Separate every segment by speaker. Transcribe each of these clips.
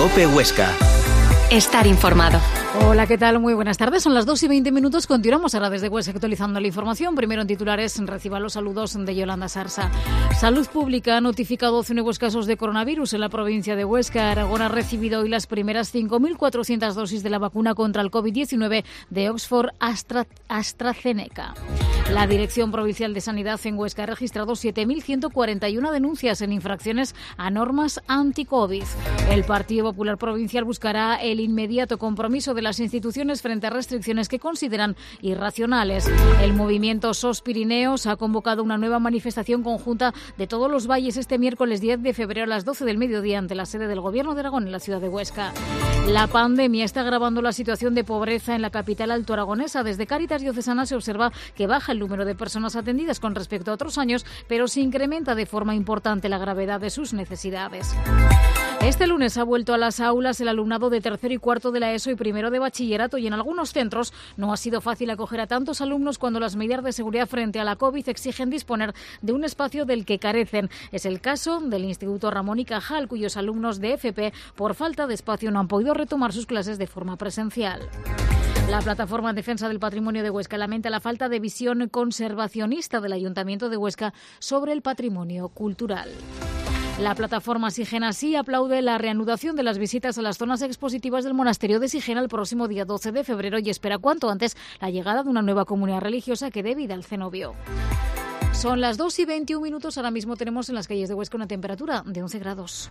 Speaker 1: COPE Huesca.
Speaker 2: Estar informado.
Speaker 3: Hola, ¿qué tal? Muy buenas tardes. Son las 2:20. Continuamos ahora desde Huesca actualizando la información. Primero en titulares, reciba los saludos de Yolanda Sarsa. Salud Pública ha notificado 12 nuevos casos de coronavirus en la provincia de Huesca. Aragón ha recibido hoy las primeras 5.400 dosis de la vacuna contra el COVID-19 de Oxford AstraZeneca. La Dirección Provincial de Sanidad en Huesca ha registrado 7.141 denuncias en infracciones a normas anti-COVID. El Partido Popular Provincial buscará el inmediato compromiso de las instituciones frente a restricciones que consideran irracionales. El movimiento SOS Pirineos ha convocado una nueva manifestación conjunta de todos los valles este miércoles 10 de febrero a las 12 del mediodía ante la sede del Gobierno de Aragón en la ciudad de Huesca. La pandemia está agravando la situación de pobreza en la capital altoaragonesa. Desde Cáritas Diocesana se observa que baja el número de personas atendidas con respecto a otros años, pero se incrementa de forma importante la gravedad de sus necesidades. Este lunes ha vuelto a las aulas el alumnado de tercero y cuarto de la ESO y primero de bachillerato, y en algunos centros no ha sido fácil acoger a tantos alumnos cuando las medidas de seguridad frente a la COVID exigen disponer de un espacio del que carecen. Es el caso del Instituto Ramón y Cajal, cuyos alumnos de FP, por falta de espacio, no han podido retomar sus clases de forma presencial. La Plataforma en Defensa del Patrimonio de Huesca lamenta la falta de visión conservacionista del Ayuntamiento de Huesca sobre el patrimonio cultural. La plataforma Sigena sí aplaude la reanudación de las visitas a las zonas expositivas del monasterio de Sigena el próximo día 12 de febrero y espera cuanto antes la llegada de una nueva comunidad religiosa que dé vida al cenobio. Son las 2:21. Ahora mismo tenemos en las calles de Huesca una temperatura de 11 grados.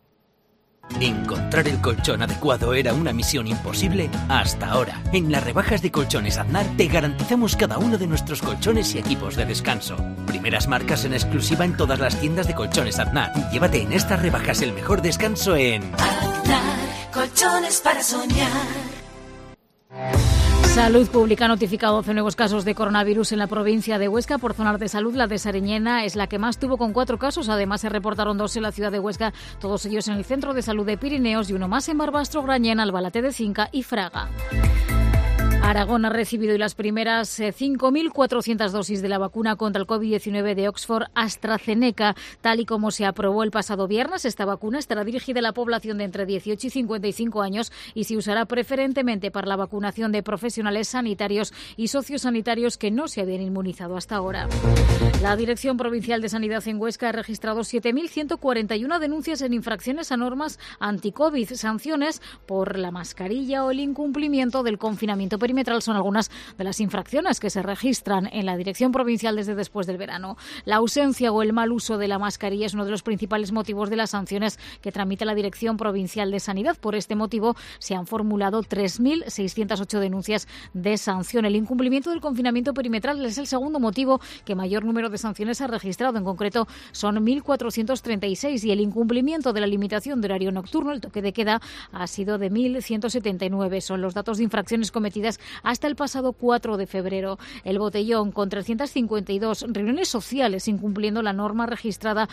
Speaker 1: Encontrar el colchón adecuado era una misión imposible hasta ahora. En las rebajas de Colchones Aznar te garantizamos cada uno de nuestros colchones y equipos de descanso. Primeras marcas en exclusiva en todas las tiendas de Colchones Aznar. Llévate en estas rebajas el mejor descanso en
Speaker 4: Aznar, colchones para soñar.
Speaker 3: Salud Pública ha notificado 12 nuevos casos de coronavirus en la provincia de Huesca. Por zonas de salud, la de Sariñena es la que más tuvo, con 4 casos. Además, se reportaron 2 en la ciudad de Huesca, todos ellos en el Centro de Salud de Pirineos, y uno más en Barbastro, Grañén, Albalate de Cinca y Fraga. Aragón ha recibido hoy las primeras 5.400 dosis de la vacuna contra el COVID-19 de Oxford AstraZeneca. Tal y como se aprobó el pasado viernes, esta vacuna estará dirigida a la población de entre 18 y 55 años y se usará preferentemente para la vacunación de profesionales sanitarios y sociosanitarios que no se habían inmunizado hasta ahora. La Dirección Provincial de Sanidad en Huesca ha registrado 7.141 denuncias en infracciones a normas anti-COVID. Sanciones por la mascarilla o el incumplimiento del confinamiento perimetral son algunas de las infracciones que se registran en la Dirección Provincial desde después del verano. La ausencia o el mal uso de la mascarilla es uno de los principales motivos de las sanciones que tramita la Dirección Provincial de Sanidad. Por este motivo se han formulado 3.608 denuncias de sanción. El incumplimiento del confinamiento perimetral es el segundo motivo que mayor número de sanciones ha registrado. En concreto son 1.436, y el incumplimiento de la limitación de horario nocturno, el toque de queda, ha sido de 1.179. Son los datos de infracciones cometidas hasta el pasado 4 de febrero. El Botellón, con 352 reuniones sociales incumpliendo la norma registrada,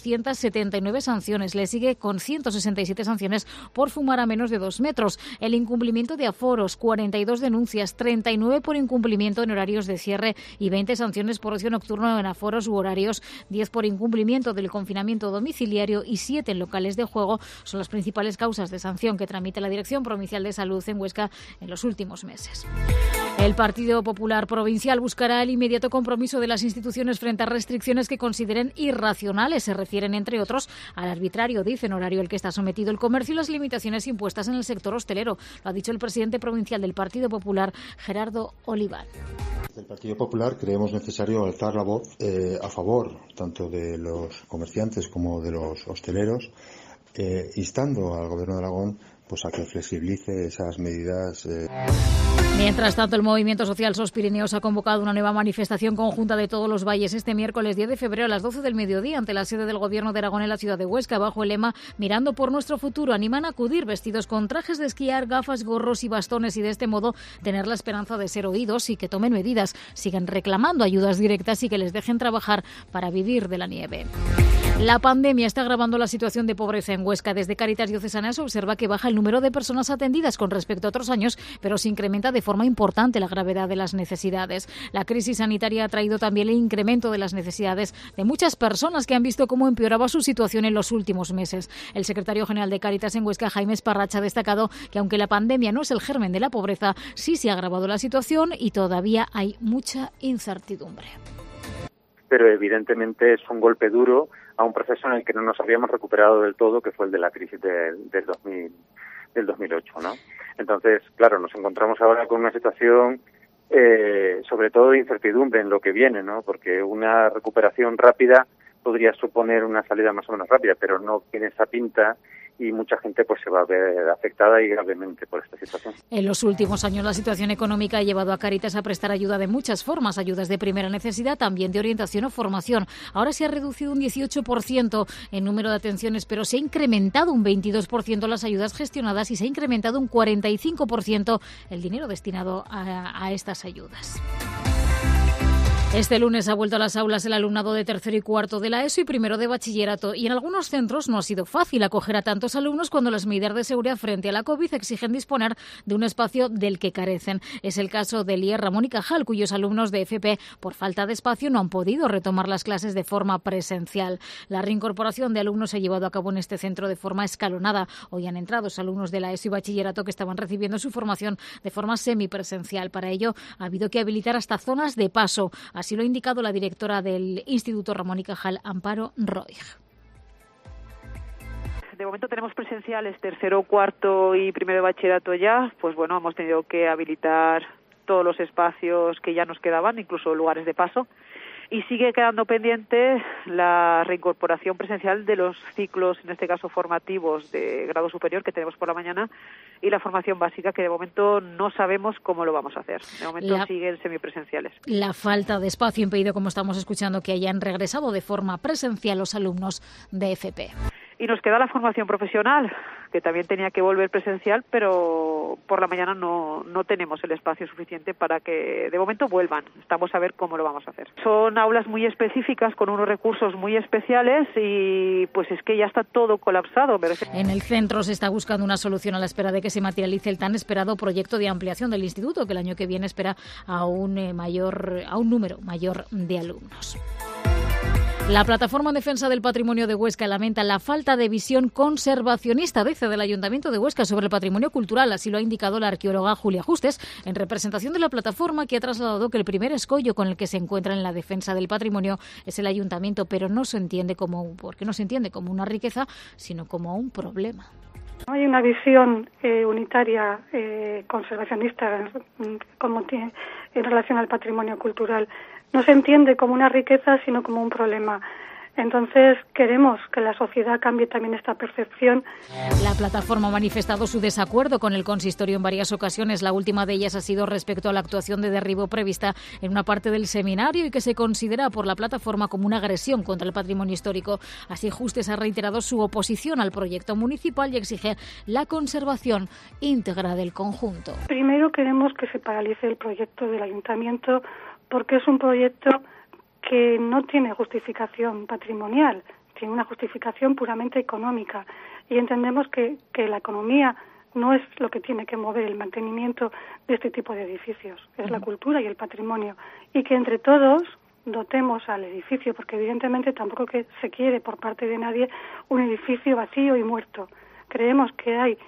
Speaker 3: 279 sanciones. Le sigue con 167 sanciones por fumar a menos de 2 metros. El incumplimiento de aforos, 42 denuncias, 39 por incumplimiento en horarios de cierre y 20 sanciones por ocio nocturno en aforos u horarios, 10 por incumplimiento del confinamiento domiciliario y 7 en locales de juego. Son las principales causas de sanción que tramite la Dirección Provincial de Salud en Huesca en los últimos meses. El Partido Popular Provincial buscará el inmediato compromiso de las instituciones frente a restricciones que consideren irracionales. Se refieren, entre otros, al arbitrario, dicen, horario al que está sometido el comercio y las limitaciones impuestas en el sector hostelero. Lo ha dicho el presidente provincial del Partido Popular, Gerardo Olivar.
Speaker 5: Desde el Partido Popular creemos necesario alzar la voz a favor tanto de los comerciantes como de los hosteleros, instando al Gobierno de Aragón pues a que flexibilice esas medidas.
Speaker 3: Mientras tanto, el Movimiento Social SOS Pirineos ha convocado una nueva manifestación conjunta de todos los valles este miércoles 10 de febrero a las 12 del mediodía ante la sede del Gobierno de Aragón en la ciudad de Huesca, bajo el lema Mirando por nuestro futuro. Animan a acudir vestidos con trajes de esquiar, gafas, gorros y bastones, y de este modo tener la esperanza de ser oídos y que tomen medidas. Siguen reclamando ayudas directas y que les dejen trabajar para vivir de la nieve. La pandemia está agravando la situación de pobreza en Huesca. Desde Cáritas Diocesana se observa que baja el número de personas atendidas con respecto a otros años, pero se incrementa de forma importante la gravedad de las necesidades. La crisis sanitaria ha traído también el incremento de las necesidades de muchas personas que han visto cómo empeoraba su situación en los últimos meses. El secretario general de Cáritas en Huesca, Jaime Esparracha, ha destacado que aunque la pandemia no es el germen de la pobreza, sí se ha agravado la situación y todavía hay mucha incertidumbre.
Speaker 6: Pero evidentemente es un golpe duro a un proceso en el que no nos habíamos recuperado del todo, que fue el de la crisis del 2008, ¿no? Entonces, claro, nos encontramos ahora con una situación sobre todo de incertidumbre en lo que viene, ¿no? Porque una recuperación rápida podría suponer una salida más o menos rápida, pero no tiene esa pinta y mucha gente pues se va a ver afectada y gravemente por esta situación.
Speaker 3: En los últimos años la situación económica ha llevado a Cáritas a prestar ayuda de muchas formas, ayudas de primera necesidad, también de orientación o formación. Ahora se ha reducido un 18% el número de atenciones, pero se ha incrementado un 22% las ayudas gestionadas y se ha incrementado un 45% el dinero destinado a estas ayudas. Este lunes ha vuelto a las aulas el alumnado de tercero y cuarto de la ESO y primero de bachillerato, y en algunos centros no ha sido fácil acoger a tantos alumnos cuando las medidas de seguridad frente a la COVID exigen disponer de un espacio del que carecen. Es el caso del IES Ramón y Cajal, cuyos alumnos de FP, por falta de espacio, no han podido retomar las clases de forma presencial. La reincorporación de alumnos se ha llevado a cabo en este centro de forma escalonada. Hoy han entrado los alumnos de la ESO y bachillerato que estaban recibiendo su formación de forma semipresencial. Para ello ha habido que habilitar hasta zonas de paso. Así lo ha indicado la directora del Instituto Ramón y Cajal, Amparo Roig.
Speaker 7: De momento tenemos presenciales tercero, cuarto y primero de bachillerato ya. Pues bueno, hemos tenido que habilitar todos los espacios que ya nos quedaban, incluso lugares de paso. Y sigue quedando pendiente la reincorporación presencial de los ciclos, en este caso formativos de grado superior que tenemos por la mañana, y la formación básica, que de momento no sabemos cómo lo vamos a hacer. De momento siguen semipresenciales.
Speaker 3: La falta de espacio ha impedido, como estamos escuchando, que hayan regresado de forma presencial los alumnos de FP.
Speaker 7: Y nos queda la formación profesional, que también tenía que volver presencial, pero por la mañana no tenemos el espacio suficiente para que de momento vuelvan. Estamos a ver cómo lo vamos a hacer. Son aulas muy específicas, con unos recursos muy especiales, y pues es que ya está todo colapsado.
Speaker 3: En el centro se está buscando una solución a la espera de que se materialice el tan esperado proyecto de ampliación del instituto, que el año que viene espera a un número mayor de alumnos. La Plataforma en Defensa del Patrimonio de Huesca lamenta la falta de visión conservacionista, dice, del Ayuntamiento de Huesca sobre el patrimonio cultural. Así lo ha indicado la arqueóloga Julia Justes, en representación de la plataforma, que ha trasladado que el primer escollo con el que se encuentra en la defensa del patrimonio es el Ayuntamiento, pero no se entiende porque no se entiende como una riqueza, sino como un problema.
Speaker 8: No hay una visión unitaria conservacionista como tiene en relación al patrimonio cultural. No se entiende como una riqueza, sino como un problema. Entonces, queremos que la sociedad cambie también esta percepción.
Speaker 3: La plataforma ha manifestado su desacuerdo con el consistorio en varias ocasiones. La última de ellas ha sido respecto a la actuación de derribo prevista en una parte del seminario y que se considera por la plataforma como una agresión contra el patrimonio histórico. Así, Justes ha reiterado su oposición al proyecto municipal y exige la conservación íntegra del conjunto.
Speaker 8: Primero, queremos que se paralice el proyecto del ayuntamiento, porque es un proyecto que no tiene justificación patrimonial, tiene una justificación puramente económica, y entendemos que la economía no es lo que tiene que mover el mantenimiento de este tipo de edificios, es la cultura y el patrimonio, y que entre todos dotemos al edificio, porque evidentemente tampoco que se quiere por parte de nadie un edificio vacío y muerto. Creemos que hay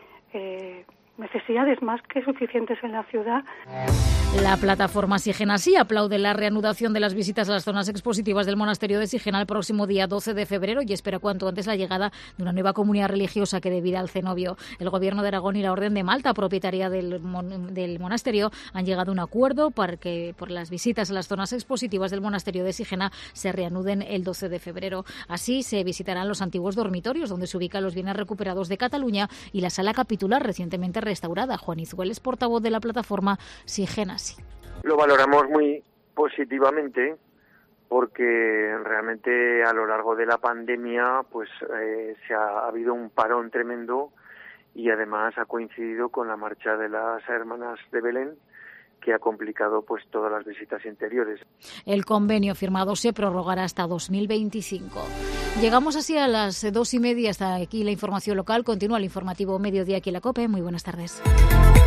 Speaker 8: necesidades más que suficientes en la ciudad.
Speaker 3: La plataforma Sigena sí aplaude la reanudación de las visitas a las zonas expositivas del monasterio de Sigena el próximo día 12 de febrero y espera cuanto antes la llegada de una nueva comunidad religiosa que dé vida al cenobio. El Gobierno de Aragón y la Orden de Malta, propietaria del monasterio, han llegado a un acuerdo para que por las visitas a las zonas expositivas del monasterio de Sigena se reanuden el 12 de febrero. Así se visitarán los antiguos dormitorios donde se ubican los bienes recuperados de Cataluña y la sala capitular recientemente restaurada. Juan Izuel es portavoz de la plataforma Sigena sí.
Speaker 9: Lo valoramos muy positivamente porque realmente a lo largo de la pandemia pues ha habido un parón tremendo y además ha coincidido con la marcha de las hermanas de Belén, que ha complicado pues todas las visitas interiores.
Speaker 3: El convenio firmado se prorrogará hasta 2025. Llegamos así a las 2:30, hasta aquí la información local. Continúa el informativo Mediodía aquí en la COPE. Muy buenas tardes.